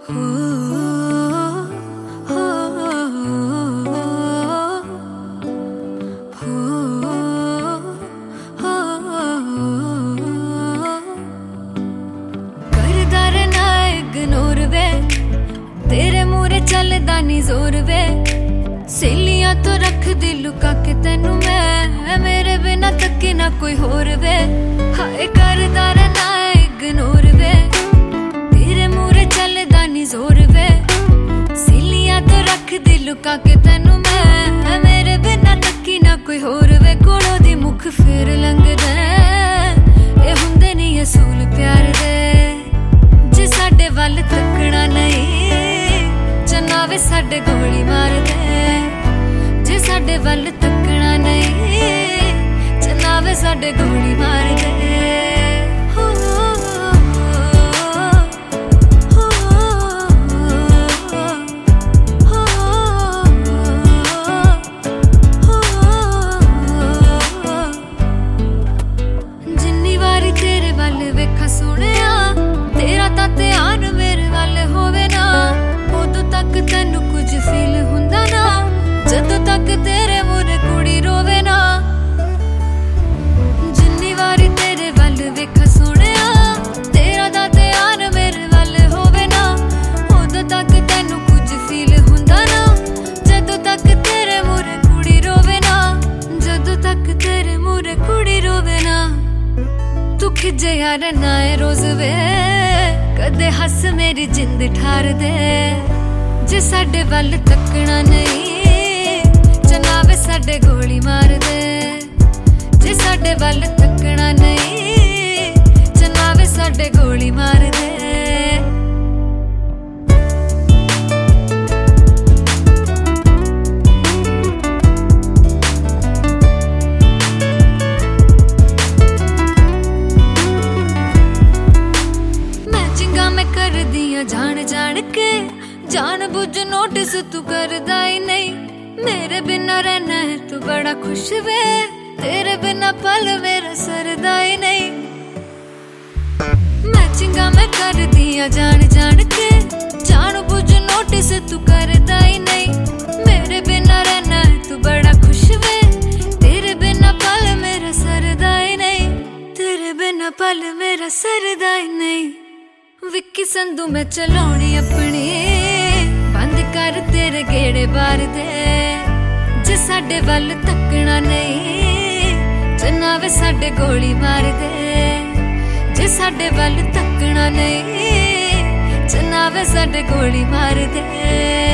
चलदा नी जोर वे सहेलियां तो रख दी लुका के तेनू मैं मेरे बिना तकी ना कोई होर वे हाय करदा रहना इग्नोर वे तेरे मूरे चलदा नी जोर वे सहेलियां तो रख दी लुका के तेनू मैं मेरे बिना तकी ना कोई होर वे कोलों दी मुख फेर लंघदा ए हुंदे नी असूल प्यार दे जे साडे वल तकना नहीं चनावे साडे गोली मार दे जे साडे वल तकना नहीं चनावे साडे गोली मार दे जिन्नी वारी तेरे वल वेखा सोहणिया तेरा तां ध्यान मेरे वल होवे ना तक तेनू कुछ फील हुंदा ना जदों तक तेरे मुरे कुड़ी रोवे ना जिन्नी वारी तेरे वल वेखा सोहणिया तेरा दा ध्यान मेरे वल होवे ना उदों तक तेनू कुछ फील हुंदा ना जदों तक तेरे मुरे कुड़ी रोवे ना जदों तक तेरे मुरे कुड़ी रोवे ना तू खिजे यार नाए रोज वे कदे हस मेरी जिंद ठार दे जे साडे वल तकना नहीं चनावे साडे गोली मार दे जे साडे वल तकना नहीं चनावे साडे गोली मार दे मैचिंगा मैं कर दिया जान जान के जान बुझ नोटिस तू करदा ही नहीं मेरे बिना रहना है तू बड़ा खुश वे तेरे बिना पल मेरा सरदा ही नहीं मैचिंगा मैं कर दिया जान जान के जान बुझ नोटिस तू करदा ही नहीं मेरे बिना रहना है तू बड़ा खुश वे तेरे बिना पल मेरा सरदा ही नहीं तेरे बिना पल मेरा सरदा ही नहीं विक्की संधू मैं चलाउणी अपनी बंद कर तेरे गेड़े बार दे जे साडे वल तकना नहीं चनावे साडे गोली मार दे जे साडे वल तकना नहीं चनावे साडे गोली मार दे